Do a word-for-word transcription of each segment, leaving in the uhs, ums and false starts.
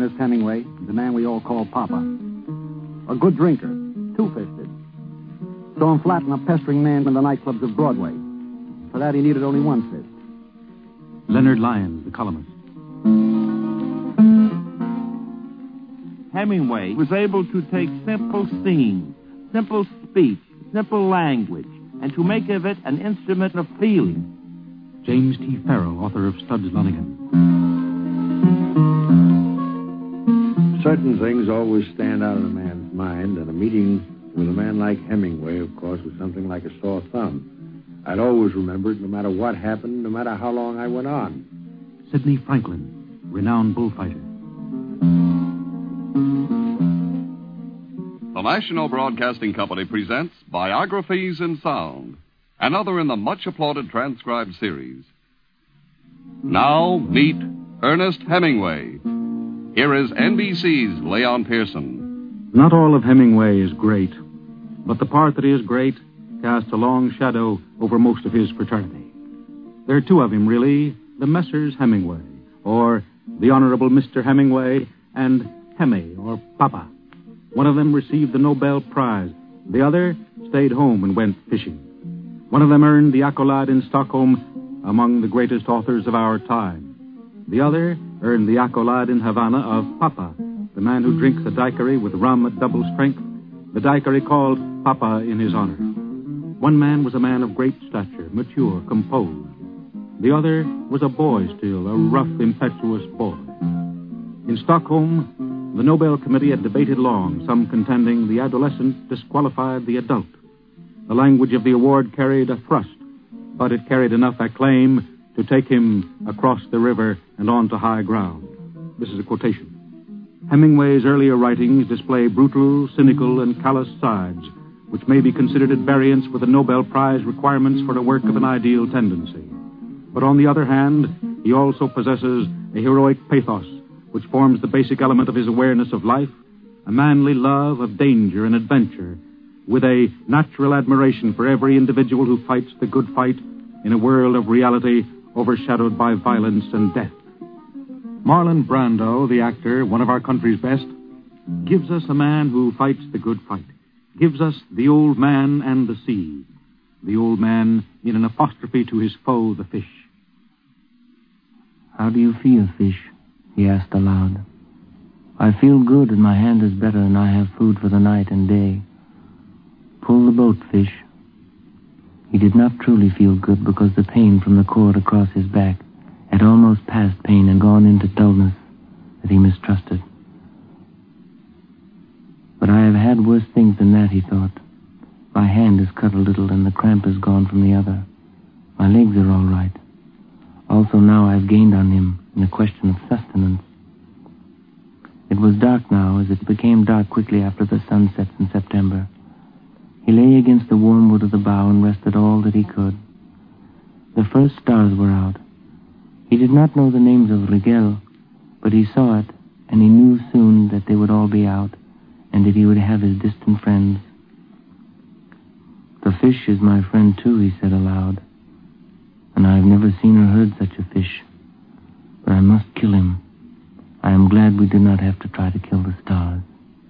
Ernest Hemingway, the man we all call Papa. A good drinker, two-fisted. Saw him flatten a pestering man in the nightclubs of Broadway. For that, he needed only one fist. Leonard Lyons, the columnist. Hemingway was able to take simple scenes, simple speech, simple language, and to make of it an instrument of feeling. James T. Farrell, author of Studs Lonigan. Certain things always stand out in a man's mind, and a meeting with a man like Hemingway, of course, was something like a sore thumb. I'd always remember it no matter what happened, no matter how long I went on. Sidney Franklin, renowned bullfighter. The National Broadcasting Company presents Biographies in Sound, another in the much-applauded transcribed series. Now, meet Ernest Hemingway. Here is N B C's Leon Pearson. Not all of Hemingway is great, but the part that is great casts a long shadow over most of his fraternity. There are two of him, really, the Messrs. Hemingway, or the Honorable Mister Hemingway, and Hemi, or Papa. One of them received the Nobel Prize. The other stayed home and went fishing. One of them earned the accolade in Stockholm among the greatest authors of our time. The other earned the accolade in Havana of Papa, the man who drinks a daiquiri with rum at double strength, the daiquiri called Papa in his honor. One man was a man of great stature, mature, composed. The other was a boy still, a rough, impetuous boy. In Stockholm, the Nobel Committee had debated long, some contending the adolescent disqualified the adult. The language of the award carried a thrust, but it carried enough acclaim to take him across the river and onto high ground. This is a quotation. Hemingway's earlier writings display brutal, cynical, and callous sides, which may be considered at variance with the Nobel Prize requirements for a work of an ideal tendency. But on the other hand, he also possesses a heroic pathos, which forms the basic element of his awareness of life, a manly love of danger and adventure, with a natural admiration for every individual who fights the good fight in a world of reality overshadowed by violence and death. Marlon Brando, the actor, one of our country's best, gives us a man who fights the good fight, gives us the old man and the sea, the old man in an apostrophe to his foe, the fish. How do you feel, fish? He asked aloud. I feel good, and my hand is better, and I have food for the night and day. Pull the boat, fish. He did not truly feel good because the pain from the cord across his back had almost passed pain and gone into dullness that he mistrusted. But I have had worse things than that, he thought. My hand is cut a little and the cramp is gone from the other. My legs are all right. Also now I've gained on him in the question of sustenance. It was dark now, as it became dark quickly after the sun sets in September. He lay against the warm wood of the bow and rested all that he could. The first stars were out. He did not know the names of Rigel, but he saw it, and he knew soon that they would all be out, and that he would have his distant friends. The fish is my friend, too, he said aloud, and I have never seen or heard such a fish, but I must kill him. I am glad we did not have to try to kill the stars.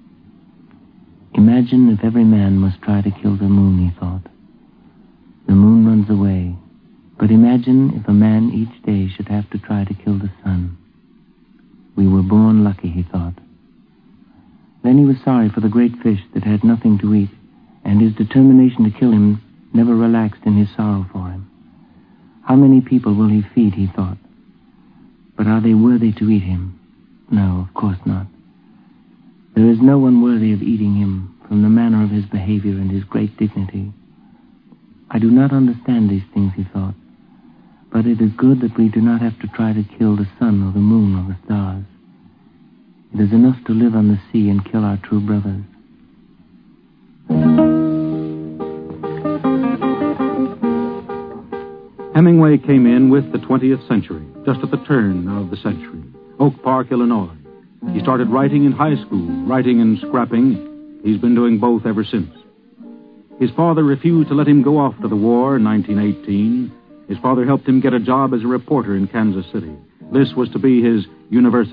Imagine if every man must try to kill the moon, he thought. The moon runs away, but imagine if a man each day should have to try to kill the sun. We were born lucky, he thought. Then he was sorry for the great fish that had nothing to eat, and his determination to kill him never relaxed in his sorrow for him. How many people will he feed, he thought. But are they worthy to eat him? No, of course not. There is no one worthy of eating him from the manner of his behavior and his great dignity. I do not understand these things, he thought, but it is good that we do not have to try to kill the sun or the moon or the stars. It is enough to live on the sea and kill our true brothers. Hemingway came in with the twentieth century, just at the turn of the century, Oak Park, Illinois. He started writing in high school, writing and scrapping. He's been doing both ever since. His father refused to let him go off to the war in nineteen eighteen. His father helped him get a job as a reporter in Kansas City. This was to be his university.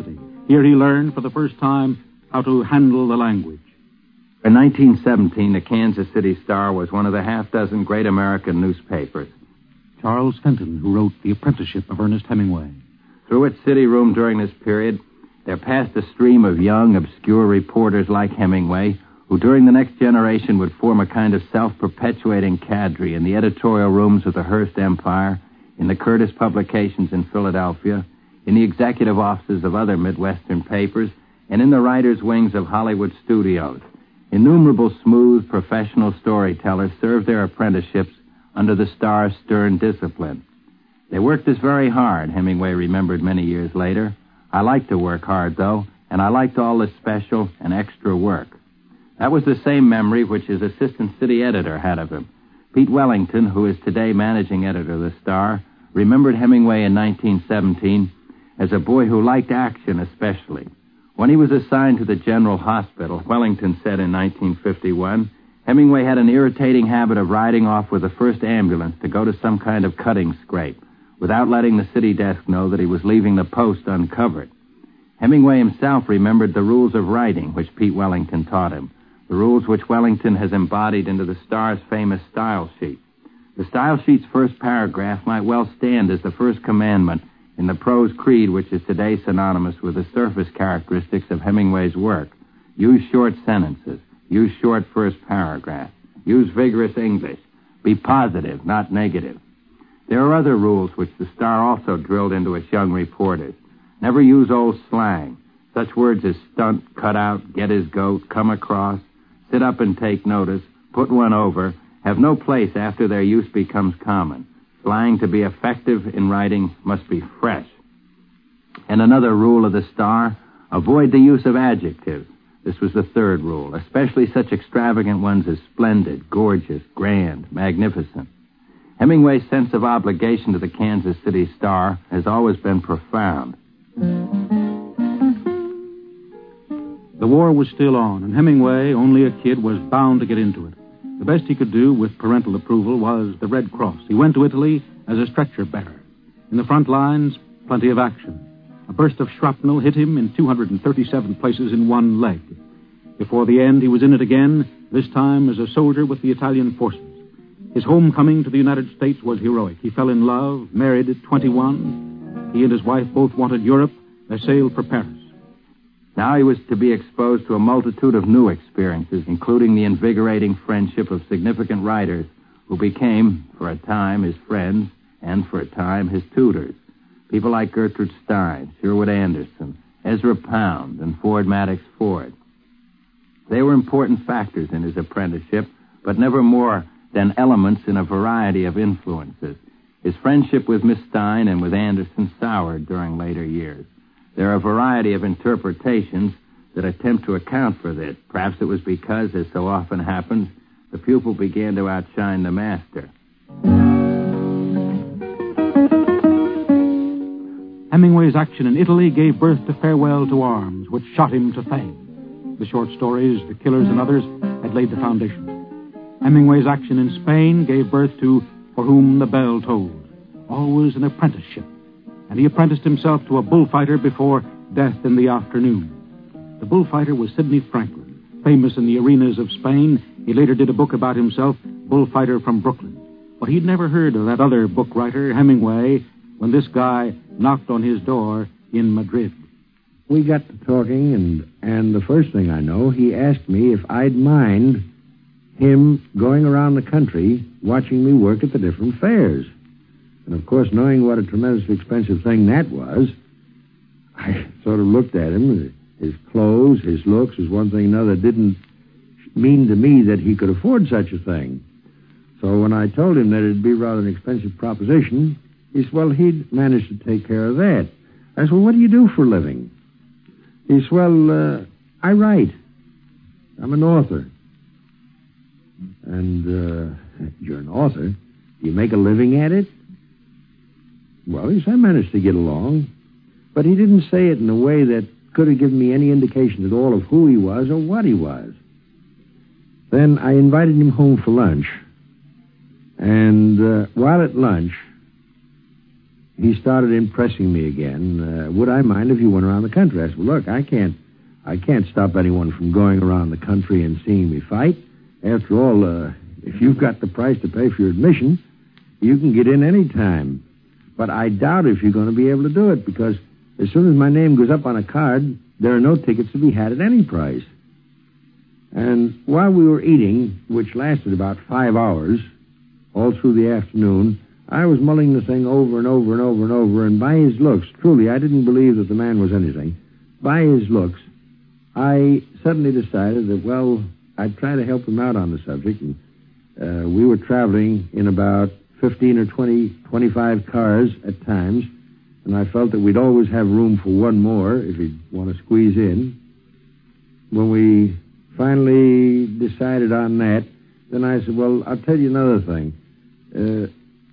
Here he learned for the first time how to handle the language. In nineteen seventeen, the Kansas City Star was one of the half-dozen great American newspapers. Charles Fenton, who wrote The Apprenticeship of Ernest Hemingway. Through its city room during this period, there passed a stream of young, obscure reporters like Hemingway, who during the next generation would form a kind of self-perpetuating cadre in the editorial rooms of the Hearst Empire, in the Curtis Publications in Philadelphia, in the executive offices of other Midwestern papers, and in the writers' wings of Hollywood studios. Innumerable smooth, professional storytellers served their apprenticeships under the Star's stern discipline. They worked us very hard, Hemingway remembered many years later. I liked to work hard, though, and I liked all the special and extra work. That was the same memory which his assistant city editor had of him. Pete Wellington, who is today managing editor of the Star, remembered Hemingway in nineteen seventeen as a boy who liked action especially. When he was assigned to the General Hospital, Wellington said in nineteen fifty-one, Hemingway had an irritating habit of riding off with the first ambulance to go to some kind of cutting scrape, without letting the city desk know that he was leaving the post uncovered. Hemingway himself remembered the rules of writing which Pete Wellington taught him, the rules which Wellington has embodied into the Star's famous style sheet. The style sheet's first paragraph might well stand as the first commandment in the prose creed which is today synonymous with the surface characteristics of Hemingway's work. Use short sentences. Use short first paragraphs. Use vigorous English. Be positive, not negative. There are other rules which the Star also drilled into its young reporters. Never use old slang. Such words as stunt, cut out, get his goat, come across, sit up and take notice, put one over, have no place after their use becomes common. Slang to be effective in writing must be fresh. And another rule of the Star, avoid the use of adjectives. This was the third rule, especially such extravagant ones as splendid, gorgeous, grand, magnificent. Hemingway's sense of obligation to the Kansas City Star has always been profound. The war was still on, and Hemingway, only a kid, was bound to get into it. The best he could do, with parental approval, was the Red Cross. He went to Italy as a stretcher bearer. In the front lines, plenty of action. A burst of shrapnel hit him in two hundred thirty-seven places in one leg. Before the end, he was in it again, this time as a soldier with the Italian forces. His homecoming to the United States was heroic. He fell in love, married at twenty-one. He and his wife both wanted Europe. They sailed for Paris. Now he was to be exposed to a multitude of new experiences, including the invigorating friendship of significant writers who became, for a time, his friends and, for a time, his tutors. People like Gertrude Stein, Sherwood Anderson, Ezra Pound, and Ford Madox Ford. They were important factors in his apprenticeship, but never more than elements in a variety of influences. His friendship with Miss Stein and with Anderson soured during later years. There are a variety of interpretations that attempt to account for this. Perhaps it was because, as so often happens, the pupil began to outshine the master. Hemingway's action in Italy gave birth to Farewell to Arms, which shot him to fame. The short stories, The Killers and others, had laid the foundation. Hemingway's action in Spain gave birth to For Whom the Bell Tolled, always an apprenticeship. And he apprenticed himself to a bullfighter before Death in the Afternoon. The bullfighter was Sidney Franklin, famous in the arenas of Spain. He later did a book about himself, Bullfighter from Brooklyn. But he'd never heard of that other book writer, Hemingway, when this guy knocked on his door in Madrid. We got to talking, and, and the first thing I know, he asked me if I'd mind him going around the country watching me work at the different fairs. And, of course, knowing what a tremendously expensive thing that was, I sort of looked at him. His clothes, his looks, as one thing another, didn't mean to me that he could afford such a thing. So when I told him that it'd be rather an expensive proposition, he said, well, he'd manage to take care of that. I said, well, what do you do for a living? He said, well, uh, I write. I'm an author. And, uh, you're an author. Do you make a living at it? Well, he said, I managed to get along. But he didn't say it in a way that could have given me any indication at all of who he was or what he was. Then I invited him home for lunch. And uh, while at lunch, he started impressing me again. Uh, would I mind if you went around the country? I said, well, look, I can't, I can't stop anyone from going around the country and seeing me fight. After all, uh, if you've got the price to pay for your admission, you can get in any time. But I doubt if you're going to be able to do it, because as soon as my name goes up on a card, there are no tickets to be had at any price. And while we were eating, which lasted about five hours, all through the afternoon, I was mulling the thing over and over and over and over, and by his looks, truly, I didn't believe that the man was anything. By his looks, I suddenly decided that, well, I'd try to help him out on the subject. And uh, we were traveling in about fifteen or twenty, twenty-five cars at times, and I felt that we'd always have room for one more if he'd want to squeeze in. When we finally decided on that, then I said, well, I'll tell you another thing. Uh,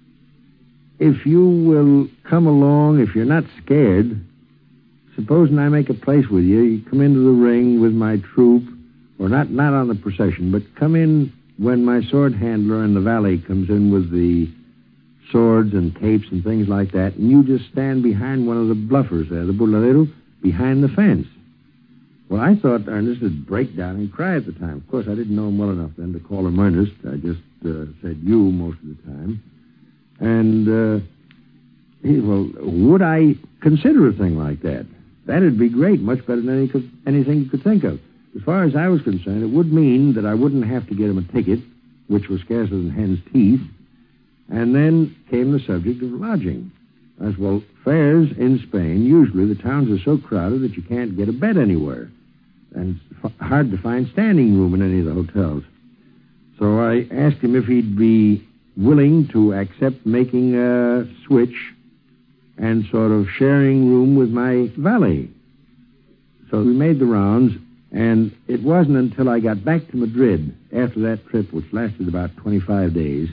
if you will come along, if you're not scared, supposing I make a place with you, you come into the ring with my troop, or not, not on the procession, but come in when my sword handler in the valley comes in with the swords and capes and things like that, and you just stand behind one of the bluffers there, the burladero, behind the fence. Well, I thought Ernest would break down and cry at the time. Of course, I didn't know him well enough then to call him Ernest. I just uh, said you most of the time. And, uh, he, well, would I consider a thing like that? That'd be great, much better than any could, anything you could think of. As far as I was concerned, it would mean that I wouldn't have to get him a ticket, which was scarcer than hen's teeth. And then came the subject of lodging. As well, fares in Spain, usually the towns are so crowded that you can't get a bed anywhere. And it's f- hard to find standing room in any of the hotels. So I asked him if he'd be willing to accept making a switch and sort of sharing room with my valet. So we made the rounds, and it wasn't until I got back to Madrid after that trip, which lasted about twenty-five days,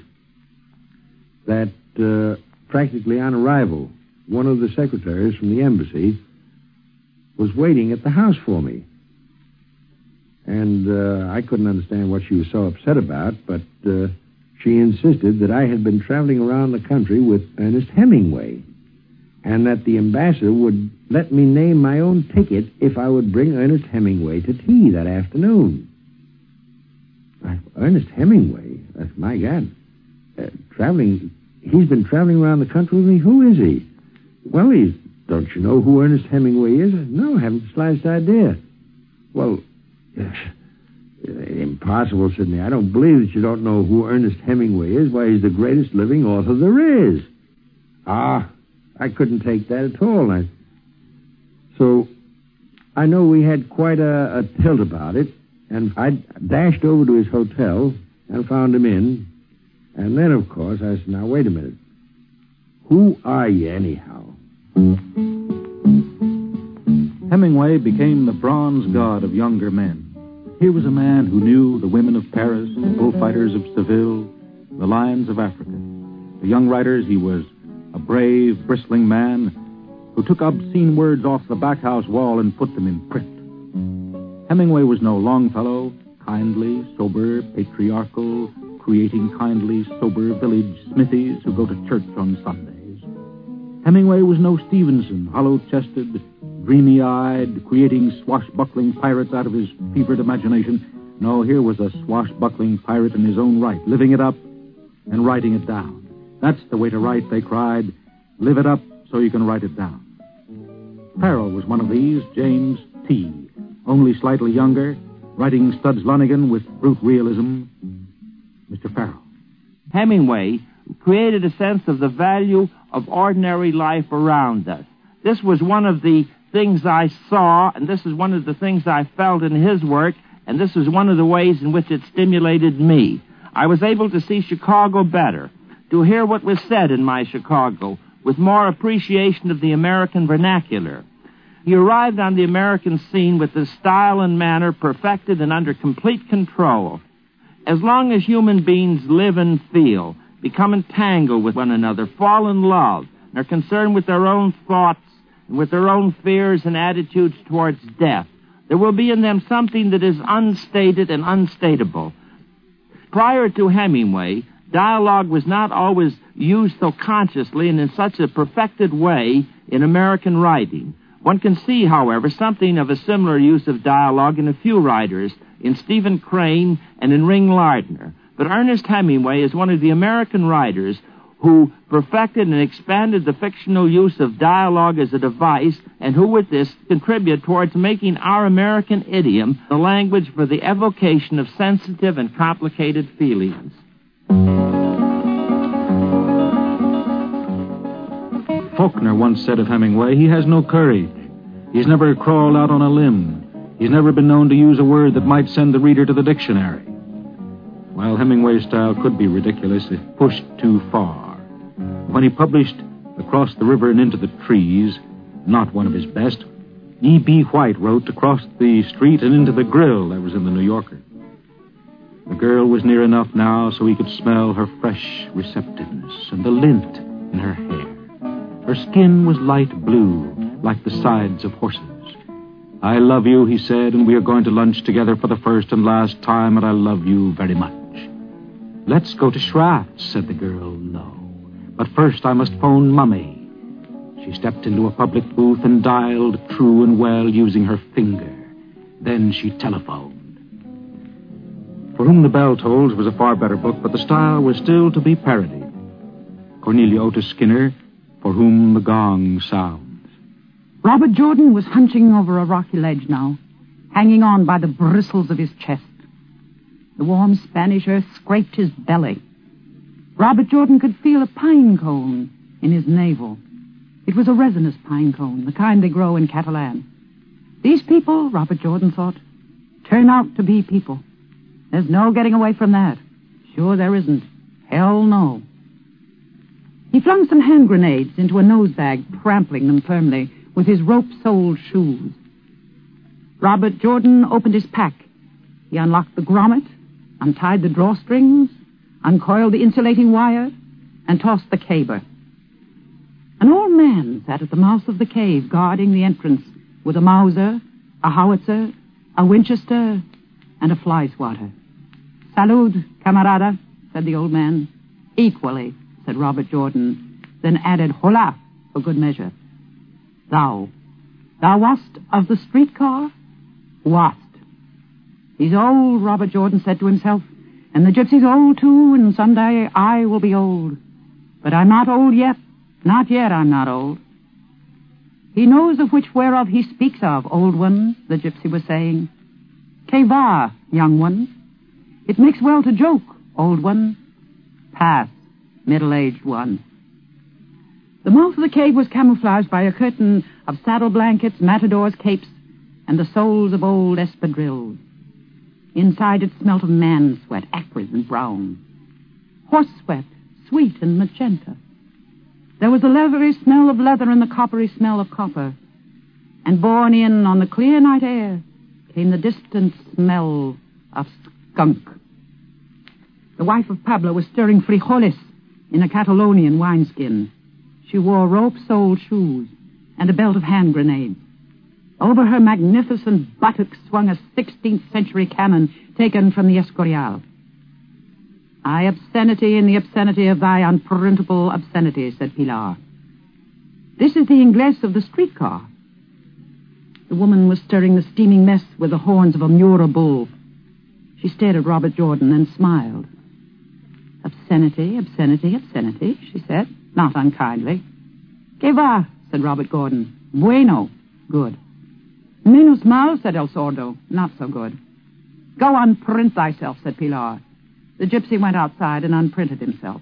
that uh, practically on arrival, one of the secretaries from the embassy was waiting at the house for me. And uh, I couldn't understand what she was so upset about, but uh, she insisted that I had been traveling around the country with Ernest Hemingway, and that the ambassador would let me name my own ticket if I would bring Ernest Hemingway to tea that afternoon. I, Ernest Hemingway? That's my God. Uh, traveling... He's been traveling around the country with me? Who is he? Well, he's... Don't you know who Ernest Hemingway is? No, I haven't the slightest idea. Well... Impossible, Sidney. I don't believe that you don't know who Ernest Hemingway is. Why, he's the greatest living author there is. Ah, I couldn't take that at all. I... So, I know we had quite a, a tilt about it, and I dashed over to his hotel and found him in. And then, of course, I said, now, wait a minute. Who are you, anyhow? Hemingway became the bronze god of younger men. Here was a man who knew the women of Paris, the bullfighters of Seville, the lions of Africa. The young writers, he was a brave, bristling man who took obscene words off the back-house wall and put them in print. Hemingway was no Longfellow, kindly, sober, patriarchal, creating kindly, sober village smithies who go to church on Sundays. Hemingway was no Stevenson, hollow-chested, dreamy-eyed, creating swashbuckling pirates out of his fevered imagination. No, here was a swashbuckling pirate in his own right, living it up and writing it down. That's the way to write, they cried. Live it up so you can write it down. Farrell was one of these, James T., only slightly younger, writing Studs Lonigan with brute realism. Mister Farrell. Hemingway created a sense of the value of ordinary life around us. This was one of the things I saw, and this is one of the things I felt in his work, and this is one of the ways in which it stimulated me. I was able to see Chicago better, to hear what was said in my Chicago, with more appreciation of the American vernacular. He arrived on the American scene with his style and manner perfected and under complete control. As long as human beings live and feel, become entangled with one another, fall in love, and are concerned with their own thoughts, with their own fears and attitudes towards death, there will be in them something that is unstated and unstatable. Prior to Hemingway, dialogue was not always used so consciously and in such a perfected way in American writing. One can see, however, something of a similar use of dialogue in a few writers, in Stephen Crane and in Ring Lardner. But Ernest Hemingway is one of the American writers who perfected and expanded the fictional use of dialogue as a device, and who with this contribute towards making our American idiom the language for the evocation of sensitive and complicated feelings. Faulkner once said of Hemingway, he has no courage. He's never crawled out on a limb. He's never been known to use a word that might send the reader to the dictionary. While Hemingway's style could be ridiculous, it pushed too far. When he published Across the River and Into the Trees, not one of his best, E B. White wrote Across the Street and Into the Grill that was in the New Yorker. The girl was near enough now so he could smell her fresh receptiveness and the lint in her hair. Her skin was light blue, like the sides of horses. I love you, he said, and we are going to lunch together for the first and last time, and I love you very much. Let's go to Schratt's, said the girl, low. But first I must phone Mummy. She stepped into a public booth and dialed true and well using her finger. Then she telephoned. For Whom the Bell Tolls was a far better book, but the style was still to be parodied. Cornelia Otis Skinner, For Whom the Gong Sounds. Robert Jordan was hunching over a rocky ledge now, hanging on by the bristles of his chest. The warm Spanish earth scraped his belly. Robert Jordan could feel a pine cone in his navel. It was a resinous pine cone, the kind they grow in Catalan. These people, Robert Jordan thought, turn out to be people. There's no getting away from that. Sure there isn't. Hell no. He flung some hand grenades into a nosebag, trampling them firmly with his rope-soled shoes. Robert Jordan opened his pack. He unlocked the grommet, untied the drawstrings, uncoiled the insulating wire, and tossed the caber. An old man sat at the mouth of the cave, guarding the entrance with a Mauser, a howitzer, a Winchester, and a fly-swatter. Salud, camarada, said the old man. Equally, said Robert Jordan, then added hola for good measure. Thou, thou wast of the streetcar? Wast. He's old, Robert Jordan said to himself, and the gypsy's old too, and someday I will be old. But I'm not old yet. Not yet I'm not old. He knows of which whereof he speaks of, old one, the gypsy was saying. Que va, young one? It makes well to joke, old one. Pass, middle-aged one. The mouth of the cave was camouflaged by a curtain of saddle blankets, matadors' capes, and the soles of old espadrilles. Inside it smelt of man sweat, acrid and brown. Horse sweat, sweet and magenta. There was a leathery smell of leather and the coppery smell of copper. And borne in on the clear night air came the distant smell of skunk. The wife of Pablo was stirring frijoles in a Catalonian wineskin. She wore rope-soled shoes and a belt of hand grenades. Over her magnificent buttocks swung a sixteenth century cannon taken from the Escorial. I obscenity in the obscenity of thy unprintable obscenity, said Pilar. This is the Inglés of the streetcar. The woman was stirring the steaming mess with the horns of a Mura bull. She stared at Robert Jordan and smiled. Obscenity, obscenity, obscenity, she said, not unkindly. Que va, said Robert Gordon. Bueno, good. Menos mal, said El Sordo, not so good. Go unprint thyself, said Pilar. The gypsy went outside and unprinted himself.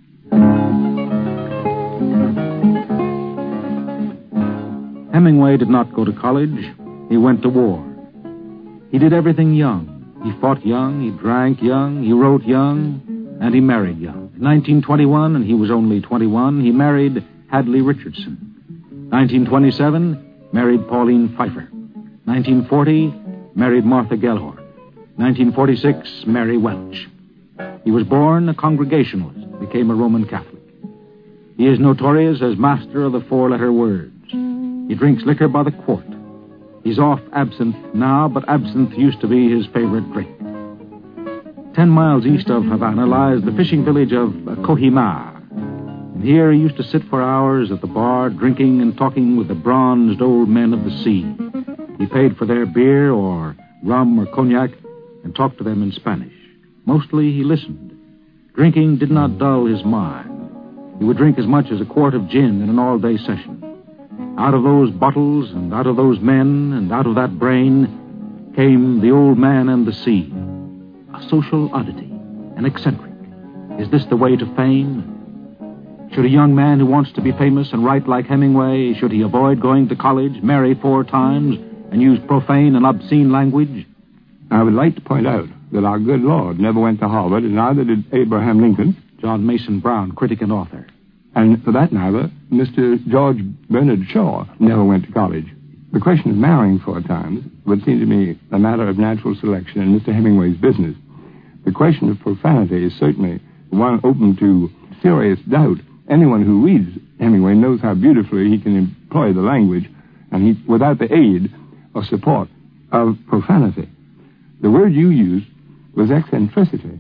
Hemingway did not go to college. He went to war. He did everything young. He fought young, he drank young, he wrote young, and he married young. In nineteen twenty-one, and he was only twenty-one, he married Hadley Richardson. nineteen twenty-seven, married Pauline Pfeiffer. nineteen forty, married Martha Gellhorn. nineteen forty-six, Mary Welch. He was born a Congregationalist, became a Roman Catholic. He is notorious as master of the four-letter words. He drinks liquor by the quart. He's off absinthe now, but absinthe used to be his favorite drink. Ten miles east of Havana lies the fishing village of Kohima. And here he used to sit for hours at the bar, drinking and talking with the bronzed old men of the sea. He paid for their beer or rum or cognac and talked to them in Spanish. Mostly he listened. Drinking did not dull his mind. He would drink as much as a quart of gin in an all-day session. Out of those bottles and out of those men and out of that brain came the old man and the sea. A social oddity, an eccentric. Is this the way to fame? Should a young man who wants to be famous and write like Hemingway, should he avoid going to college, marry four times, and use profane and obscene language? I would like to point out that our good Lord never went to Harvard, and neither did Abraham Lincoln. John Mason Brown, critic and author. And for that matter, Mister George Bernard Shaw never went to college. The question of marrying four times would seem to me a matter of natural selection in Mister Hemingway's business. The question of profanity is certainly one open to serious doubt. Anyone who reads Hemingway knows how beautifully he can employ the language, and he, without the aid or support of profanity. The word you used was eccentricity.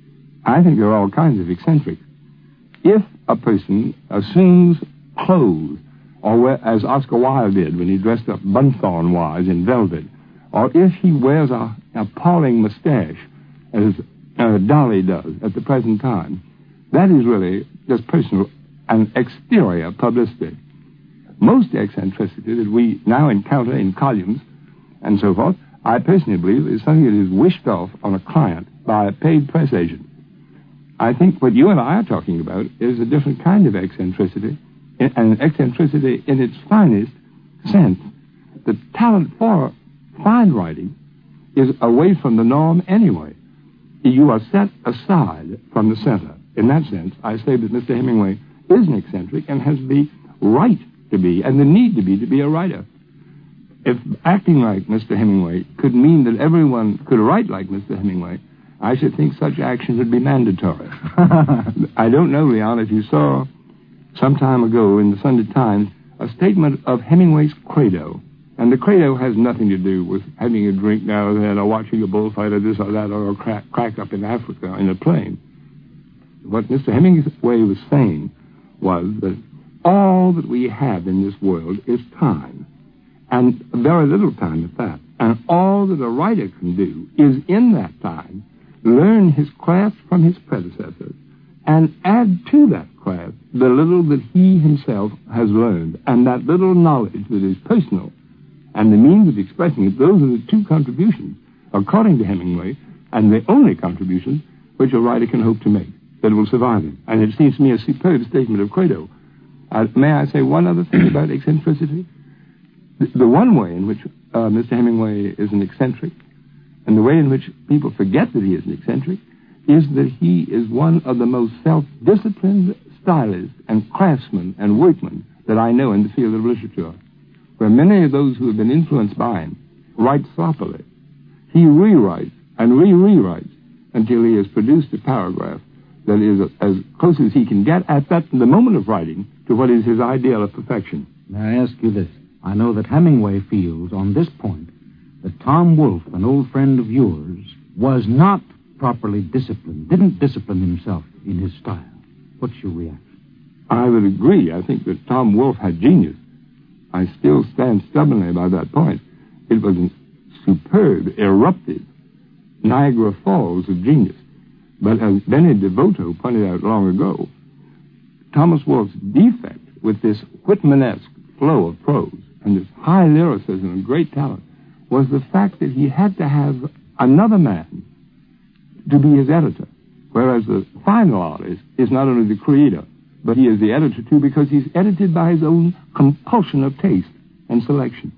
I think there are all kinds of eccentrics. If a person assumes clothes, or wear, as Oscar Wilde did when he dressed up Bunthorne-wise in velvet, or if he wears a appalling mustache, as uh, Dolly does at the present time, that is really just personal and exterior publicity. Most eccentricity that we now encounter in columns and so forth, I personally believe, is something that is wished off on a client by a paid press agent. I think what you and I are talking about is a different kind of eccentricity, and eccentricity in its finest sense. The talent for fine writing is away from the norm anyway. You are set aside from the center. In that sense, I say that Mister Hemingway is an eccentric and has the right to be, and the need to be, to be a writer. If acting like Mister Hemingway could mean that everyone could write like Mister Hemingway, I should think such action would be mandatory. I don't know, Leon, if you saw some time ago in the Sunday Times a statement of Hemingway's credo. And the credo has nothing to do with having a drink now and then, or watching a bullfight, or this or that, or a crack, crack up in Africa in a plane. What Mister Hemingway was saying was that all that we have in this world is time, and very little time at that. And all that a writer can do is, in that time, learn his craft from his predecessors and add to that craft the little that he himself has learned, and that little knowledge that is personal and the means of expressing it. Those are the two contributions, according to Hemingway, and the only contributions which a writer can hope to make that will survive him. And it seems to me a superb statement of credo. Uh, may I say one other thing about eccentricity? The, the one way in which uh, Mister Hemingway is an eccentric, and the way in which people forget that he is an eccentric, is that he is one of the most self-disciplined stylists and craftsmen and workmen that I know in the field of literature. Where many of those who have been influenced by him write sloppily, he rewrites and re-rewrites until he has produced a paragraph that is as close as he can get at that the moment of writing to what is his ideal of perfection. May I ask you this? I know that Hemingway feels on this point that Tom Wolfe, an old friend of yours, was not properly disciplined, didn't discipline himself in his style. What's your reaction? I would agree. I think that Tom Wolfe had genius. I still stand stubbornly by that point. It was a superb, eruptive Niagara Falls of genius. But as Benny DeVoto pointed out long ago, Thomas Wolfe's defect with this Whitmanesque flow of prose and this high lyricism and great talent was the fact that he had to have another man to be his editor, whereas the final artist is not only the creator, but he is the editor, too, because he's edited by his own compulsion of taste and selection.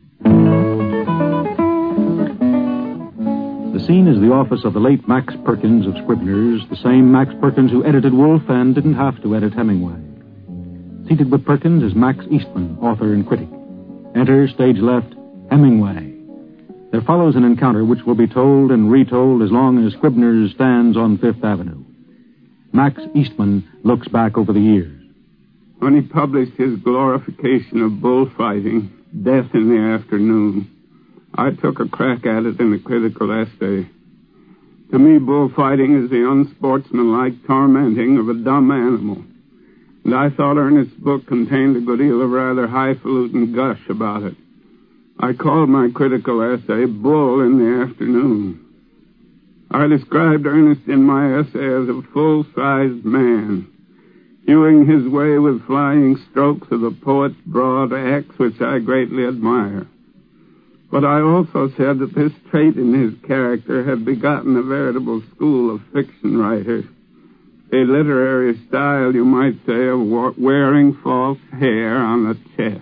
The scene is the office of the late Max Perkins of Scribner's, the same Max Perkins who edited Wolfe and didn't have to edit Hemingway. Seated with Perkins is Max Eastman, author and critic. Enter, stage left, Hemingway. There follows an encounter which will be told and retold as long as Scribner's stands on Fifth Avenue. Max Eastman looks back over the years. When he published his glorification of bullfighting, Death in the Afternoon, I took a crack at it in a critical essay. To me, bullfighting is the unsportsmanlike tormenting of a dumb animal. And I thought Ernest's book contained a good deal of rather highfalutin gush about it. I called my critical essay Bull in the Afternoon. I described Ernest in my essay as a full-sized man, hewing his way with flying strokes of the poet's broad axe, which I greatly admire. But I also said that this trait in his character had begotten a veritable school of fiction writers, a literary style, you might say, of wearing false hair on the chest.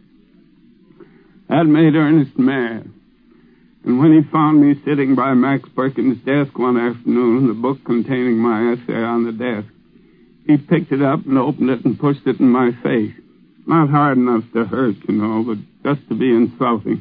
That made Ernest mad. And when he found me sitting by Max Perkins' desk one afternoon, the book containing my essay on the desk, he picked it up and opened it and pushed it in my face. Not hard enough to hurt, you know, but just to be insulting.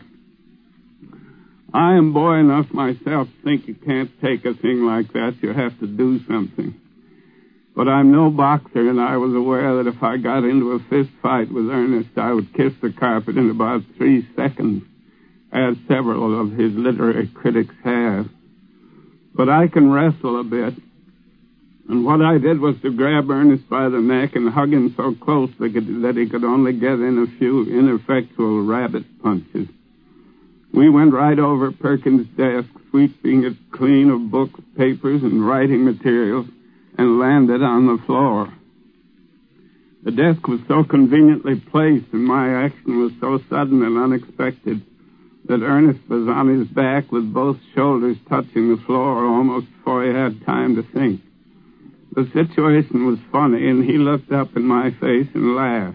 I am boy enough myself to think you can't take a thing like that. You have to do something. But I'm no boxer, and I was aware that if I got into a fist fight with Ernest, I would kiss the carpet in about three seconds, as several of his literary critics have. But I can wrestle a bit. And what I did was to grab Ernest by the neck and hug him so close that he could only get in a few ineffectual rabbit punches. We went right over Perkins' desk, sweeping it clean of books, papers, and writing materials, and landed on the floor. The desk was so conveniently placed, and my action was so sudden and unexpected, that Ernest was on his back with both shoulders touching the floor almost before he had time to think. The situation was funny, and he looked up in my face and laughed.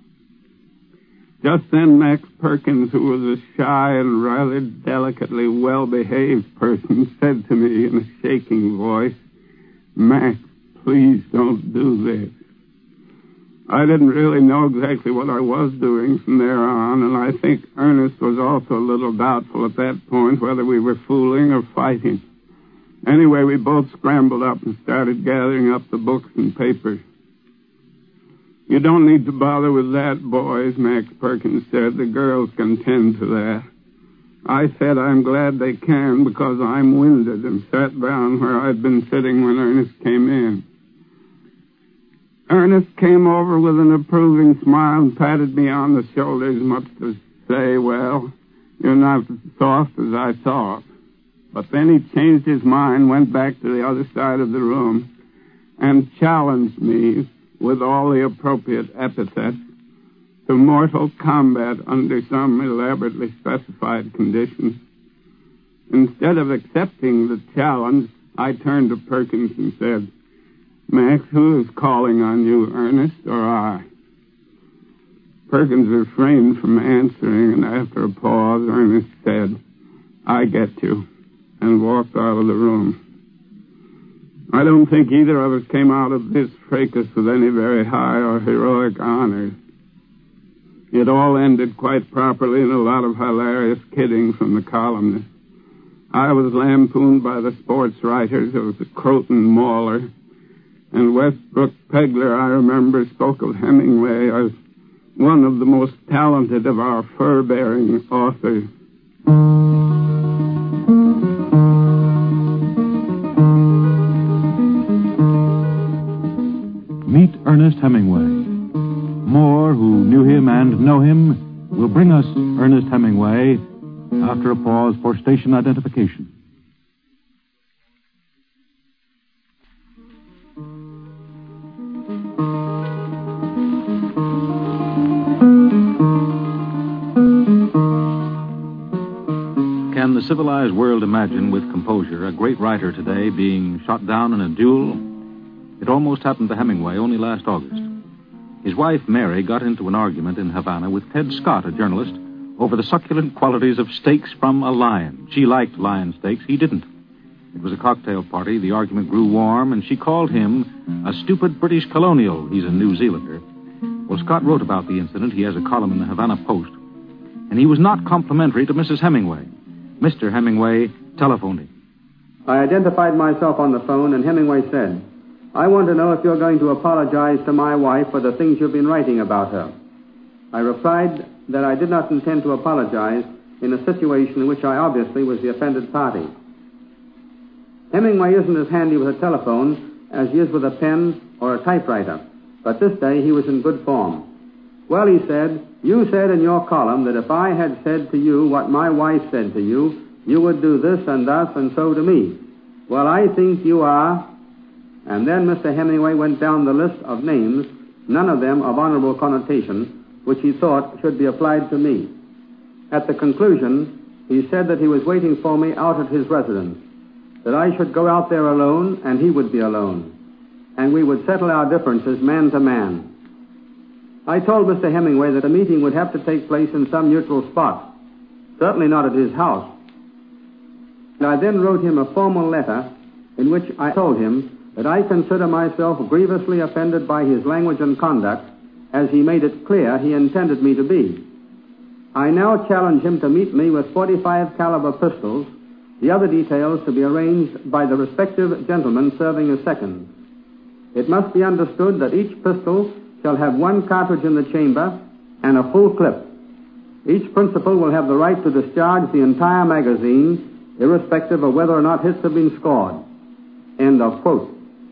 Just then, Max Perkins, who was a shy and rather delicately well-behaved person, said to me in a shaking voice, "Max, please don't do this." I didn't really know exactly what I was doing from there on, and I think Ernest was also a little doubtful at that point whether we were fooling or fighting. Anyway, we both scrambled up and started gathering up the books and papers. "You don't need to bother with that, boys," Max Perkins said. "The girls can tend to that." I said I'm glad they can because I'm winded, and sat down where I'd been sitting when Ernest came in. Ernest came over with an approving smile and patted me on the shoulder as much to say, "Well, you're not as soft as I thought." But then he changed his mind, went back to the other side of the room, and challenged me with all the appropriate epithets to mortal combat under some elaborately specified conditions. Instead of accepting the challenge, I turned to Perkins and said, "Max, who is calling on you, Ernest or I?" Perkins refrained from answering, and after a pause, Ernest said, "I get you," and walked out of the room. I don't think either of us came out of this fracas with any very high or heroic honors. It all ended quite properly in a lot of hilarious kidding from the columnists. I was lampooned by the sports writers as a Croton mauler, and Westbrook Pegler, I remember, spoke of Hemingway as one of the most talented of our fur-bearing authors. Meet Ernest Hemingway. More who knew him and know him will bring us Ernest Hemingway after a pause for station identification. Can the civilized world imagine with composure a great writer today being shot down in a duel? It almost happened to Hemingway only last August. His wife, Mary, got into an argument in Havana with Ted Scott, a journalist, over the succulent qualities of steaks from a lion. She liked lion steaks. He didn't. It was a cocktail party. The argument grew warm, and she called him a stupid British colonial. He's a New Zealander. Well, Scott wrote about the incident. He has a column in the Havana Post. And he was not complimentary to Missus Hemingway. Mister Hemingway telephoned him. I identified myself on the phone, and Hemingway said, "I want to know if you're going to apologize to my wife for the things you've been writing about her." I replied that I did not intend to apologize in a situation in which I obviously was the offended party. Hemingway isn't as handy with a telephone as he is with a pen or a typewriter, but this day he was in good form. Well, he said, you said in your column that if I had said to you what my wife said to you, you would do this and thus and so to me. Well, I think you are. And then Mister Hemingway went down the list of names, none of them of honorable connotation, which he thought should be applied to me. At the conclusion, he said that he was waiting for me out at his residence, that I should go out there alone and he would be alone, and we would settle our differences man to man. I told Mister Hemingway that a meeting would have to take place in some neutral spot, certainly not at his house. And I then wrote him a formal letter in which I told him that I consider myself grievously offended by his language and conduct, as he made it clear he intended me to be. I now challenge him to meet me with forty-five caliber pistols, the other details to be arranged by the respective gentlemen serving as seconds. It must be understood that each pistol shall have one cartridge in the chamber and a full clip. Each principal will have the right to discharge the entire magazine, irrespective of whether or not hits have been scored. End of quote.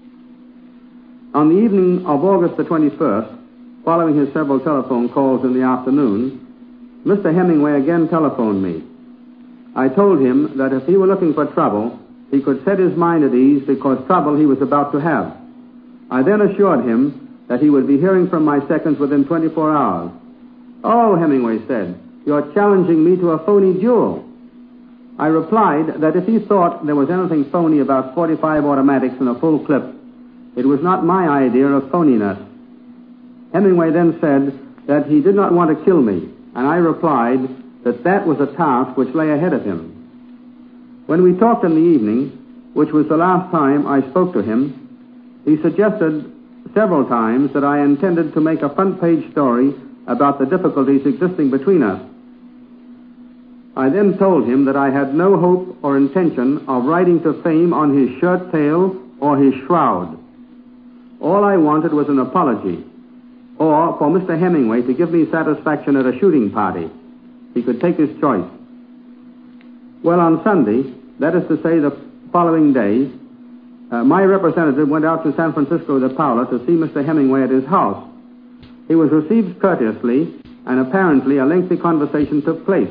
On the evening of August the twenty-first, following his several telephone calls in the afternoon, Mister Hemingway again telephoned me. I told him that if he were looking for trouble, he could set his mind at ease because trouble he was about to have. I then assured him that he would be hearing from my seconds within twenty-four hours. Oh, Hemingway said, you're challenging me to a phony duel. I replied that if he thought there was anything phony about forty-five automatics and a full clip, it was not my idea of phoniness. Hemingway then said that he did not want to kill me, and I replied that that was a task which lay ahead of him. When we talked in the evening, which was the last time I spoke to him, he suggested several times that I intended to make a front-page story about the difficulties existing between us. I then told him that I had no hope or intention of riding to fame on his shirt tail or his shroud. All I wanted was an apology, or for Mister Hemingway to give me satisfaction at a shooting party. He could take his choice. Well, on Sunday, that is to say the following day, uh, my representative went out to San Francisco de Paula to see Mister Hemingway at his house. He was received courteously, and apparently a lengthy conversation took place.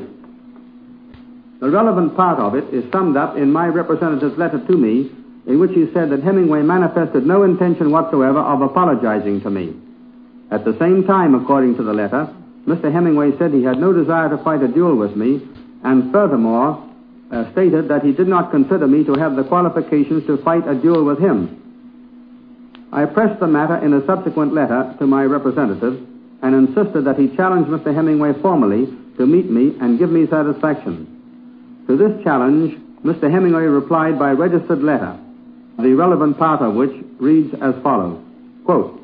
The relevant part of it is summed up in my representative's letter to me, in which he said that Hemingway manifested no intention whatsoever of apologizing to me. At the same time, according to the letter, Mister Hemingway said he had no desire to fight a duel with me, and furthermore uh, stated that he did not consider me to have the qualifications to fight a duel with him. I pressed the matter in a subsequent letter to my representative and insisted that he challenge Mister Hemingway formally to meet me and give me satisfaction. To this challenge, Mister Hemingway replied by registered letter, the relevant part of which reads as follows, quote,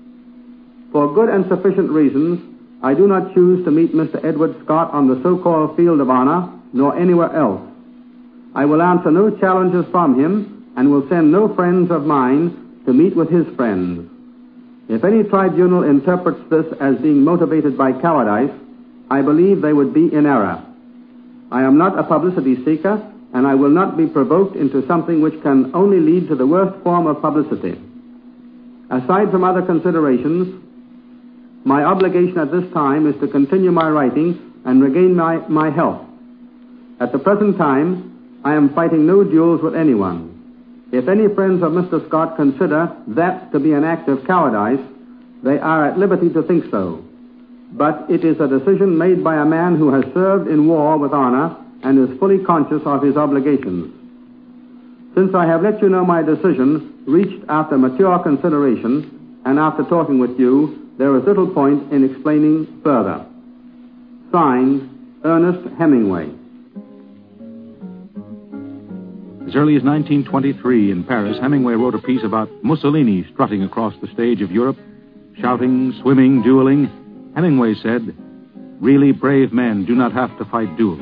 for good and sufficient reasons, I do not choose to meet Mister Edward Scott on the so-called field of honor, nor anywhere else. I will answer no challenges from him, and will send no friends of mine to meet with his friends. If any tribunal interprets this as being motivated by cowardice, I believe they would be in error. I am not a publicity seeker, and I will not be provoked into something which can only lead to the worst form of publicity. Aside from other considerations, my obligation at this time is to continue my writing and regain my, my health. At the present time, I am fighting no duels with anyone. If any friends of Mister Scott consider that to be an act of cowardice, they are at liberty to think so. But it is a decision made by a man who has served in war with honor and is fully conscious of his obligations. Since I have let you know my decision, reached after mature consideration, and after talking with you, there is little point in explaining further. Signed, Ernest Hemingway. As early as nineteen twenty-three in Paris, Hemingway wrote a piece about Mussolini strutting across the stage of Europe, shouting, swimming, dueling. Hemingway said, really brave men do not have to fight duels.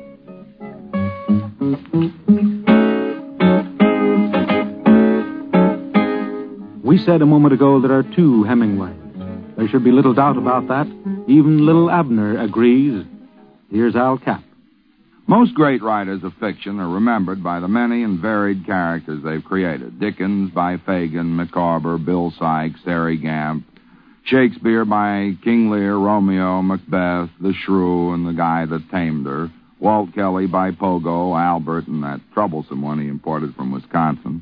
We said a moment ago there are two Hemingways. There should be little doubt about that. Even little Abner agrees. Here's Al Capp. Most great writers of fiction are remembered by the many and varied characters they've created. Dickens by Fagin, Micawber, Bill Sykes, Harry Gamp. Shakespeare by King Lear, Romeo, Macbeth, the Shrew, and the guy that tamed her. Walt Kelly by Pogo, Albert, and that troublesome one he imported from Wisconsin.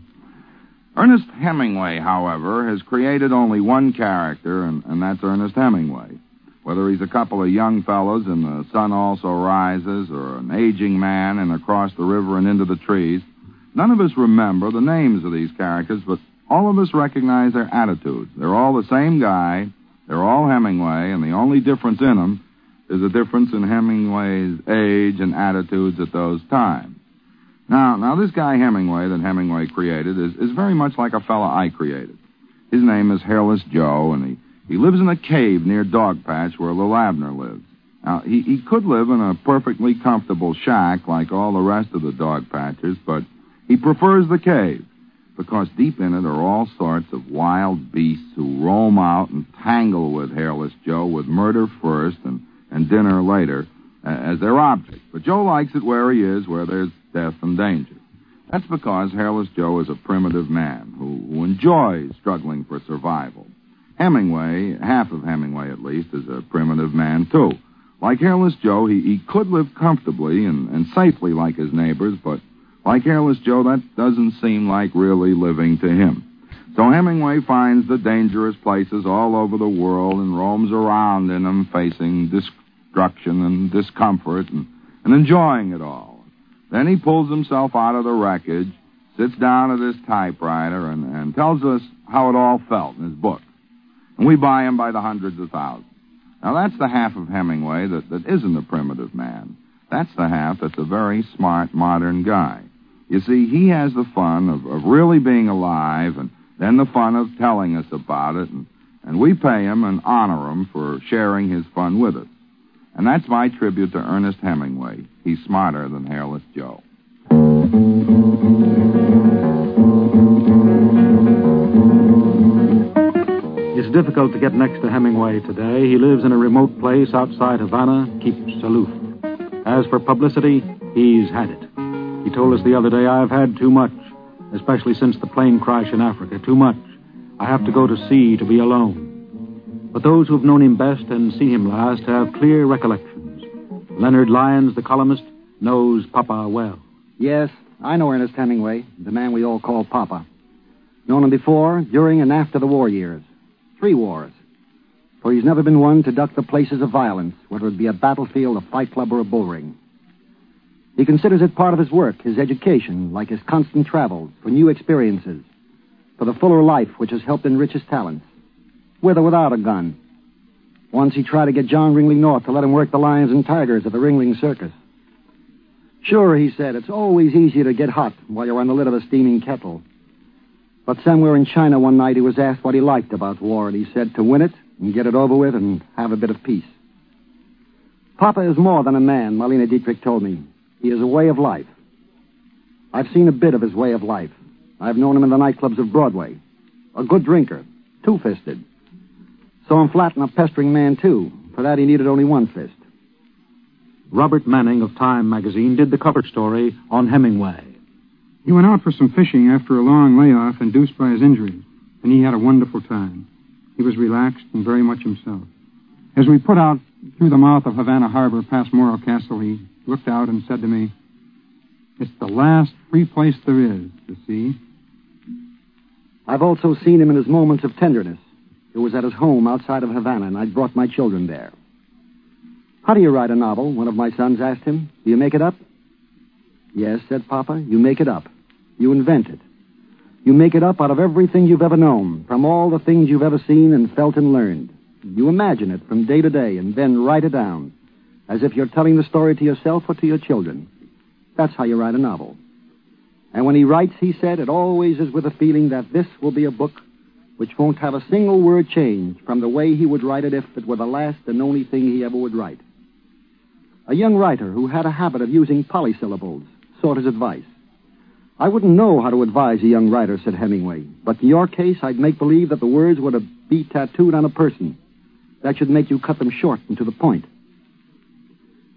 Ernest Hemingway, however, has created only one character, and, and that's Ernest Hemingway. Whether he's a couple of young fellows in The Sun Also Rises or an aging man in Across the River and Into the Trees, none of us remember the names of these characters, but all of us recognize their attitudes. They're all the same guy, they're all Hemingway, and the only difference in them is a difference in Hemingway's age and attitudes at those times. Now, now this guy Hemingway that Hemingway created is, is very much like a fella I created. His name is Hairless Joe, and he, he lives in a cave near Dogpatch where Lil Abner lives. Now, he, he could live in a perfectly comfortable shack like all the rest of the Dogpatchers, but he prefers the cave because deep in it are all sorts of wild beasts who roam out and tangle with Hairless Joe with murder first and, and dinner later uh, as their object. But Joe likes it where he is, where there's death and danger. That's because Hairless Joe is a primitive man who, who enjoys struggling for survival. Hemingway, half of Hemingway at least, is a primitive man, too. Like Hairless Joe, he, he could live comfortably and, and safely like his neighbors, but like Hairless Joe, that doesn't seem like really living to him. So Hemingway finds the dangerous places all over the world and roams around in them, facing destruction and discomfort and, and enjoying it all. Then he pulls himself out of the wreckage, sits down at his typewriter, and, and tells us how it all felt in his book. And we buy him by the hundreds of thousands. Now, that's the half of Hemingway that, that isn't a primitive man. That's the half that's a very smart, modern guy. You see, he has the fun of, of really being alive and then the fun of telling us about it, and, and we pay him and honor him for sharing his fun with us. And that's my tribute to Ernest Hemingway. He's smarter than Hairless Joe. It's difficult to get next to Hemingway today. He lives in a remote place outside Havana, keeps aloof. As for publicity, he's had it. He told us the other day, I've had too much, especially since the plane crash in Africa. Too much. I have to go to sea to be alone. But those who've known him best and seen him last have clear recollections. Leonard Lyons, the columnist, knows Papa well. Yes, I know Ernest Hemingway, the man we all call Papa. Known him before, during, and after the war years. Three wars. For he's never been one to duck the places of violence, whether it be a battlefield, a fight club, or a bull ring. He considers it part of his work, his education, like his constant travels, for new experiences, for the fuller life which has helped enrich his talents, with or without a gun. Once he tried to get John Ringling North to let him work the lions and tigers at the Ringling Circus. Sure, he said, it's always easier to get hot while you're on the lid of a steaming kettle. But somewhere in China one night he was asked what he liked about war, and he said to win it and get it over with and have a bit of peace. Papa is more than a man, Marlene Dietrich told me. He is a way of life. I've seen a bit of his way of life. I've known him in the nightclubs of Broadway. A good drinker, two-fisted. Saw him flatten a pestering man, too. For that, he needed only one fist. Robert Manning of Time magazine did the cover story on Hemingway. He went out for some fishing after a long layoff induced by his injuries, and he had a wonderful time. He was relaxed and very much himself. As we put out through the mouth of Havana Harbor past Morro Castle, he looked out and said to me, "It's the last free place there is, the sea." I've also seen him in his moments of tenderness. It was at his home outside of Havana, and I'd brought my children there. "How do you write a novel?" one of my sons asked him. "Do you make it up?" "Yes," said Papa, "you make it up. You invent it. You make it up out of everything you've ever known, from all the things you've ever seen and felt and learned. You imagine it from day to day and then write it down, as if you're telling the story to yourself or to your children. That's how you write a novel. And when he writes," he said, "it always is with a feeling that this will be a book which won't have a single word change from the way he would write it if it were the last and only thing he ever would write." A young writer who had a habit of using polysyllables sought his advice. "I wouldn't know how to advise a young writer," said Hemingway, "but in your case, I'd make believe that the words were to be tattooed on a person. That should make you cut them short and to the point."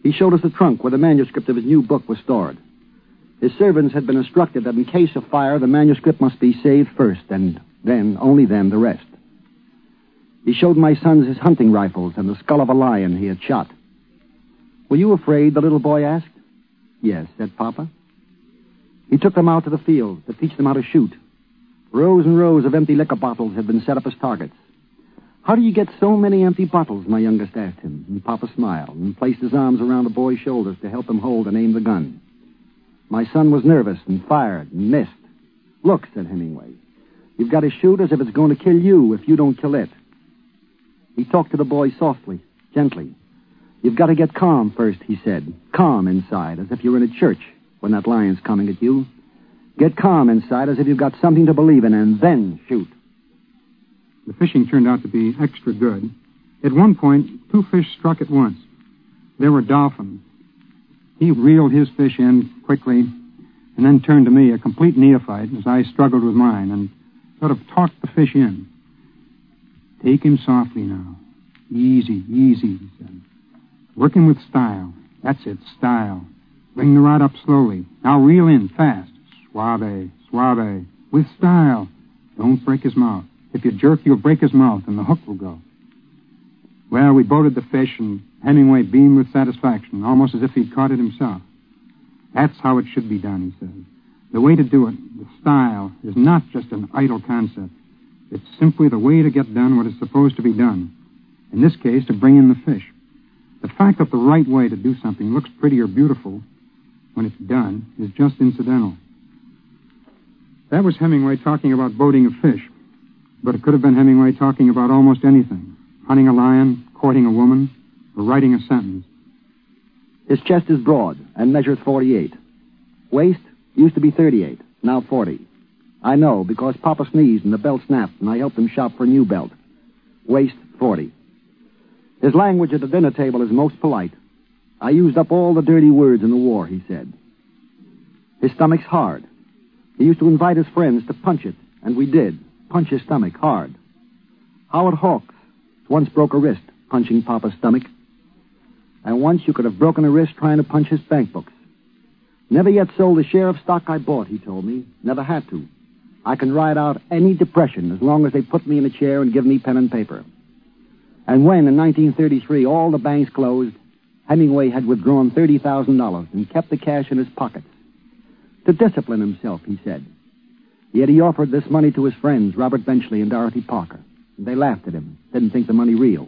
He showed us the trunk where the manuscript of his new book was stored. His servants had been instructed that in case of fire, the manuscript must be saved first, and then, only then, the rest. He showed my sons his hunting rifles and the skull of a lion he had shot. Were you afraid, the little boy asked. Yes, said Papa. He took them out to the field to teach them how to shoot. Rows and rows of empty liquor bottles had been set up as targets. How do you get so many empty bottles, my youngest asked him, and Papa smiled and placed his arms around the boy's shoulders to help him hold and aim the gun. My son was nervous and fired and missed. Look, said Hemingway, you've got to shoot as if it's going to kill you if you don't kill it. He talked to the boy softly, gently. You've got to get calm first, he said. Calm inside, as if you're in a church when that lion's coming at you. Get calm inside, as if you've got something to believe in, and then shoot. The fishing turned out to be extra good. At one point, two fish struck at once. They were dolphins. He reeled his fish in quickly and then turned to me, a complete neophyte, as I struggled with mine and sort of talked the fish in. Take him softly now. Easy, easy, he said. Work him with style. That's it, style. Bring the rod up slowly. Now reel in fast. Suave, suave. With style. Don't break his mouth. If you jerk, you'll break his mouth, and the hook will go. Well, we boated the fish, and Hemingway beamed with satisfaction, almost as if he'd caught it himself. That's how it should be done, he said. The way to do it, the style, is not just an idle concept. It's simply the way to get done what is supposed to be done. In this case, to bring in the fish. The fact that the right way to do something looks pretty or beautiful when it's done is just incidental. That was Hemingway talking about boating a fish. But it could have been Hemingway talking about almost anything. Hunting a lion, courting a woman, or writing a sentence. His chest is broad and measures forty-eight. Waist used to be thirty-eight, now forty. I know because Papa sneezed and the belt snapped and I helped him shop for a new belt. Waist forty. His language at the dinner table is most polite. I used up all the dirty words in the war, he said. His stomach's hard. He used to invite his friends to punch it, and we did. Punch his stomach hard. Howard Hawks once broke a wrist punching Papa's stomach. And once you could have broken a wrist trying to punch his bank books. Never yet sold a share of stock I bought, he told me. Never had to. I can ride out any depression as long as they put me in a chair and give me pen and paper. And when, in nineteen thirty-three, all the banks closed, Hemingway had withdrawn thirty thousand dollars and kept the cash in his pockets. To discipline himself, he said. Yet he offered this money to his friends, Robert Benchley and Dorothy Parker. They laughed at him, didn't think the money real.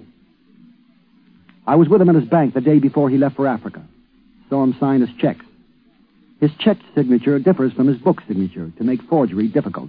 I was with him at his bank the day before he left for Africa. Saw him sign his checks. His check signature differs from his book signature to make forgery difficult.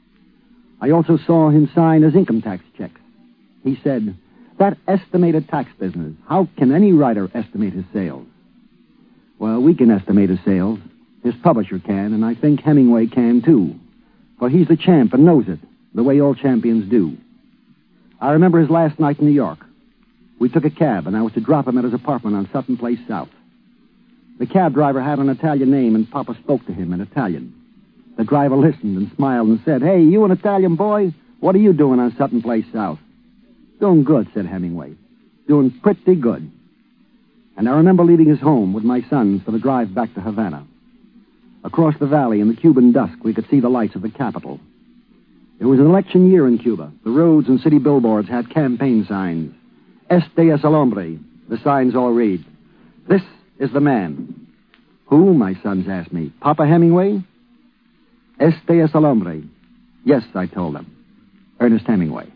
I also saw him sign his income tax checks. He said, that estimated tax business, how can any writer estimate his sales? Well, we can estimate his sales. His publisher can, and I think Hemingway can, too. For he's the champ and knows it, the way all champions do. I remember his last night in New York. We took a cab, and I was to drop him at his apartment on Sutton Place South. The cab driver had an Italian name, and Papa spoke to him in Italian. The driver listened and smiled and said, hey, you an Italian boy? What are you doing on Sutton Place South? Doing good, said Hemingway. Doing pretty good. And I remember leaving his home with my sons for the drive back to Havana. Across the valley in the Cuban dusk, we could see the lights of the capital. It was an election year in Cuba. The roads and city billboards had campaign signs. Este es el hombre. The signs all read, this is the man. Who, my sons asked me. Papa Hemingway? Este es el hombre. Yes, I told them. Ernest Hemingway.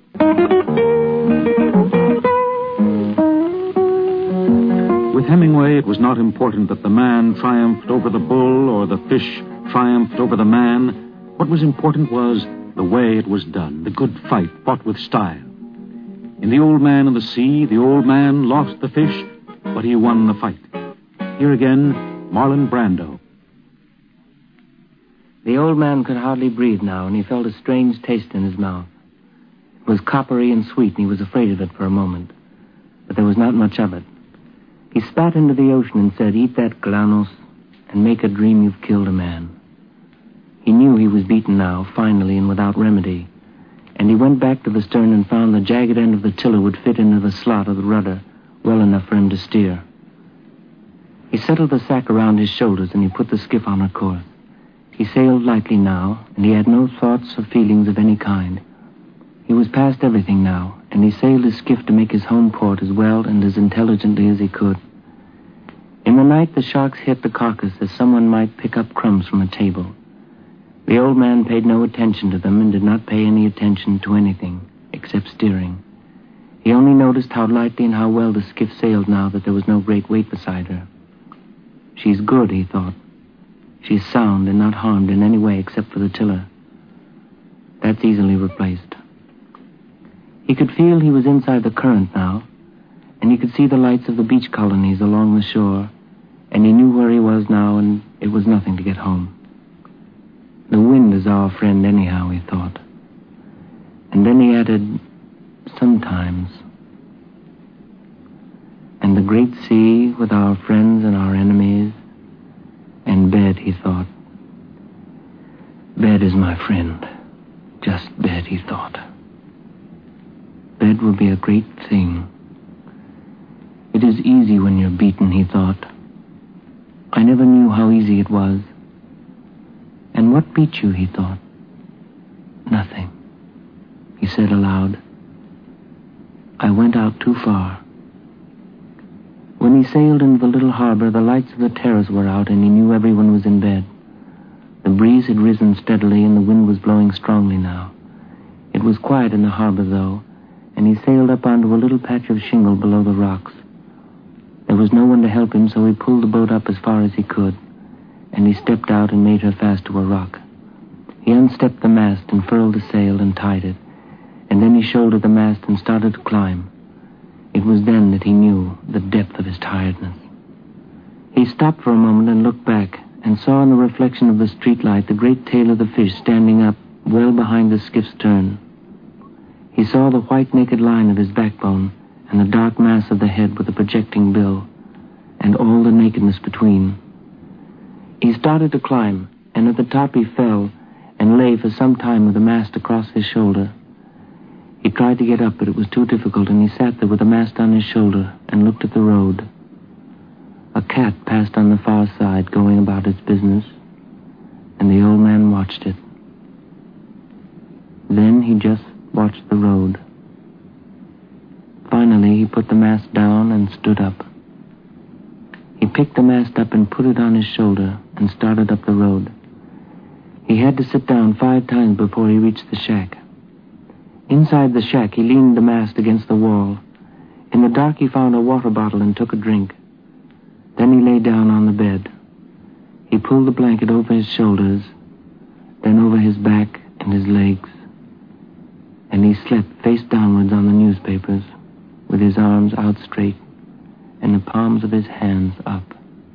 With Hemingway, it was not important that the man triumphed over the bull or the fish triumphed over the man. What was important was the way it was done, the good fight fought with style. In The Old Man and the Sea, the old man lost the fish, but he won the fight. Here again, Marlon Brando. The old man could hardly breathe now, and he felt a strange taste in his mouth. It was coppery and sweet, and he was afraid of it for a moment. But there was not much of it. He spat into the ocean and said, eat that, Glanos, and make a dream you've killed a man. He knew he was beaten now, finally and without remedy, and he went back to the stern and found the jagged end of the tiller would fit into the slot of the rudder well enough for him to steer. He settled the sack around his shoulders, and he put the skiff on her course. He sailed lightly now, and he had no thoughts or feelings of any kind. He was past everything now, and he sailed his skiff to make his home port as well and as intelligently as he could. In the night, the sharks hit the carcass as someone might pick up crumbs from a table. The old man paid no attention to them and did not pay any attention to anything except steering. He only noticed how lightly and how well the skiff sailed now that there was no great weight beside her. She's good, he thought. She's sound and not harmed in any way except for the tiller. That's easily replaced. He could feel he was inside the current now, and he could see the lights of the beach colonies along the shore, and he knew where he was now, and it was nothing to get home. The wind is our friend anyhow, he thought. And then he added, sometimes. And the great sea with our friends and our enemies, and bed, he thought. Bed is my friend. Just bed, he thought. Bed will be a great thing. It is easy when you're beaten, he thought. I never knew how easy it was. And what beat you, he thought? Nothing, he said aloud. I went out too far. When he sailed into the little harbor, the lights of the terrace were out, and he knew everyone was in bed. The breeze had risen steadily, and the wind was blowing strongly now. It was quiet in the harbor, though, and he sailed up onto a little patch of shingle below the rocks. There was no one to help him, so he pulled the boat up as far as he could, and he stepped out and made her fast to a rock. He unstepped the mast and furled the sail and tied it, and then he shouldered the mast and started to climb. It was then that he knew the depth of his tiredness. He stopped for a moment and looked back, and saw in the reflection of the streetlight the great tail of the fish standing up well behind the skiff's stern. He saw the white naked line of his backbone, and the dark mass of the head with the projecting bill, and all the nakedness between. He started to climb, and at the top he fell, and lay for some time with the mast across his shoulder. He tried to get up, but it was too difficult, and he sat there with the mast on his shoulder and looked at the road. A cat passed on the far side, going about its business, and the old man watched it. Then he just watched the road. Finally, he put the mast down and stood up. He picked the mast up and put it on his shoulder and started up the road. He had to sit down five times before he reached the shack. Inside the shack, he leaned the mast against the wall. In the dark, he found a water bottle and took a drink. Then he lay down on the bed. He pulled the blanket over his shoulders, then over his back and his legs, and he slept face downwards on the newspapers, with his arms out straight and the palms of his hands up.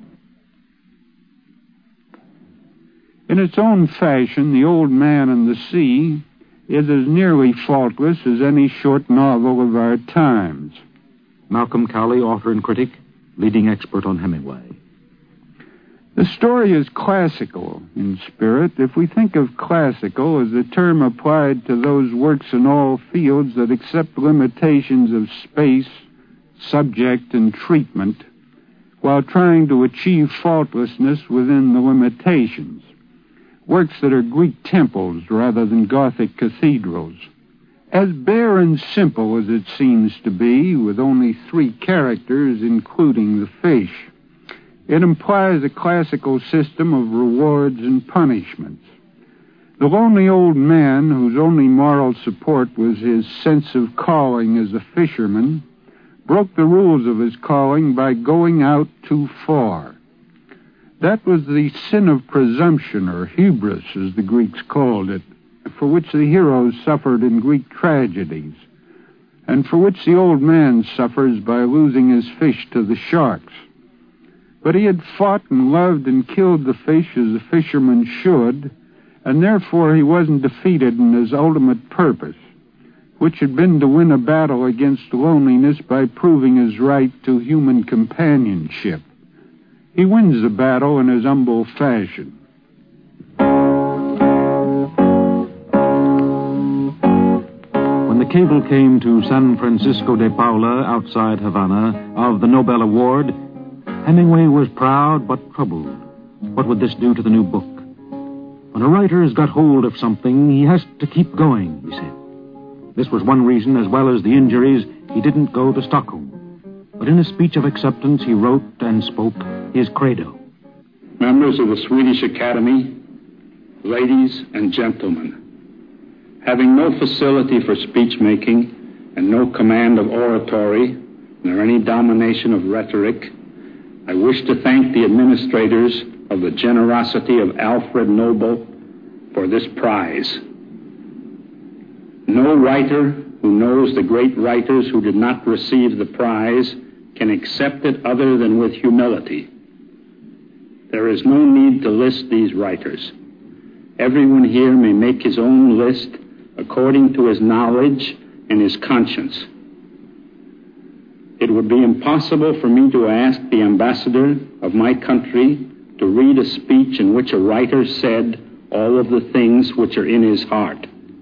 In its own fashion, The Old Man and the Sea is as nearly faultless as any short novel of our times. Malcolm Cowley, author and critic, leading expert on Hemingway. The story is classical in spirit, if we think of classical as a term applied to those works in all fields that accept limitations of space, subject, and treatment, while trying to achieve faultlessness within the limitations. Works that are Greek temples rather than Gothic cathedrals. As bare and simple as it seems to be, with only three characters, including the fish, it implies a classical system of rewards and punishments. The lonely old man, whose only moral support was his sense of calling as a fisherman, broke the rules of his calling by going out too far. That was the sin of presumption, or hubris, as the Greeks called it, for which the heroes suffered in Greek tragedies, and for which the old man suffers by losing his fish to the sharks. But he had fought and loved and killed the fish as a fisherman should, and therefore he wasn't defeated in his ultimate purpose, which had been to win a battle against loneliness by proving his right to human companionship. He wins the battle in his humble fashion. When the cable came to San Francisco de Paula, outside Havana, of the Nobel Award, Hemingway was proud but troubled. What would this do to the new book? When a writer has got hold of something, he has to keep going, he said. This was one reason, as well as the injuries, he didn't go to Stockholm. But in a speech of acceptance, he wrote and spoke his credo. Members of the Swedish Academy, ladies and gentlemen, having no facility for speech-making and no command of oratory, nor any domination of rhetoric, I wish to thank the administrators of the generosity of Alfred Nobel for this prize. No writer who knows the great writers who did not receive the prize can accept it other than with humility. There is no need to list these writers. Everyone here may make his own list according to his knowledge and his conscience. It would be impossible for me to ask the ambassador of my country to read a speech in which a writer said all of the things which are in his heart.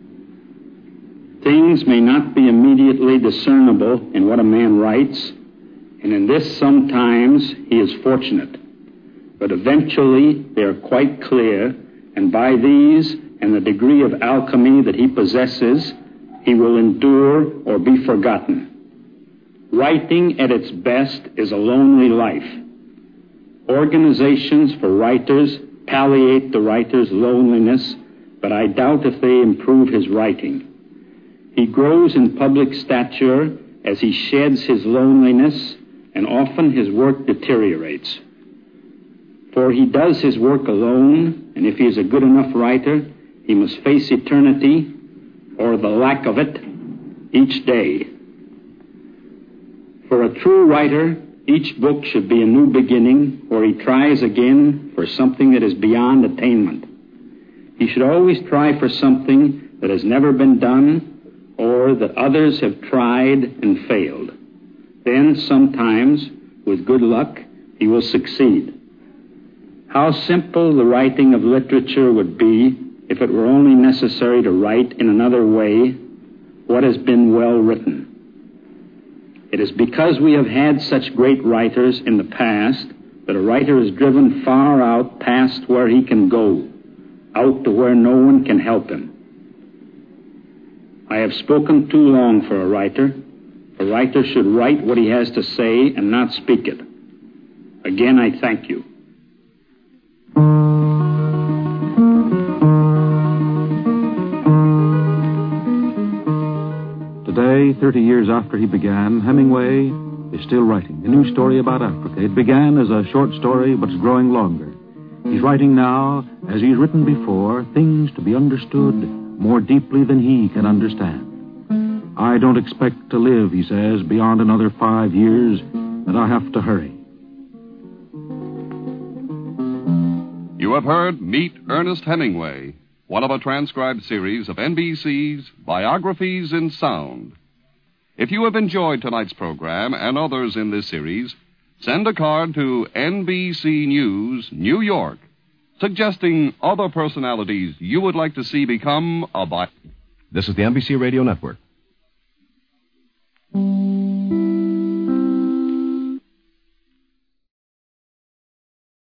Things may not be immediately discernible in what a man writes, and in this sometimes he is fortunate. But eventually they are quite clear, and by these and the degree of alchemy that he possesses, he will endure or be forgotten. Writing at its best is a lonely life. Organizations for writers palliate the writer's loneliness, but I doubt if they improve his writing. He grows in public stature as he sheds his loneliness, and often his work deteriorates. For he does his work alone, and if he is a good enough writer, he must face eternity, or the lack of it, each day. For a true writer, each book should be a new beginning, or he tries again for something that is beyond attainment. He should always try for something that has never been done, or that others have tried and failed. Then, sometimes, with good luck, he will succeed. How simple the writing of literature would be if it were only necessary to write in another way what has been well written. It is because we have had such great writers in the past that a writer is driven far out past where he can go, out to where no one can help him. I have spoken too long for a writer. A writer should write what he has to say and not speak it. Again, I thank you. Today, thirty years after he began, Hemingway is still writing a new story about Africa. It began as a short story, but it's growing longer. He's writing now, as he's written before, things to be understood more deeply than he can understand. I don't expect to live, he says, beyond another five years, and I have to hurry. You have heard Meet Ernest Hemingway, one of a transcribed series of N B C's Biographies in Sound. If you have enjoyed tonight's program and others in this series, send a card to N B C News, New York, suggesting other personalities you would like to see become a bi... This is the N B C Radio Network.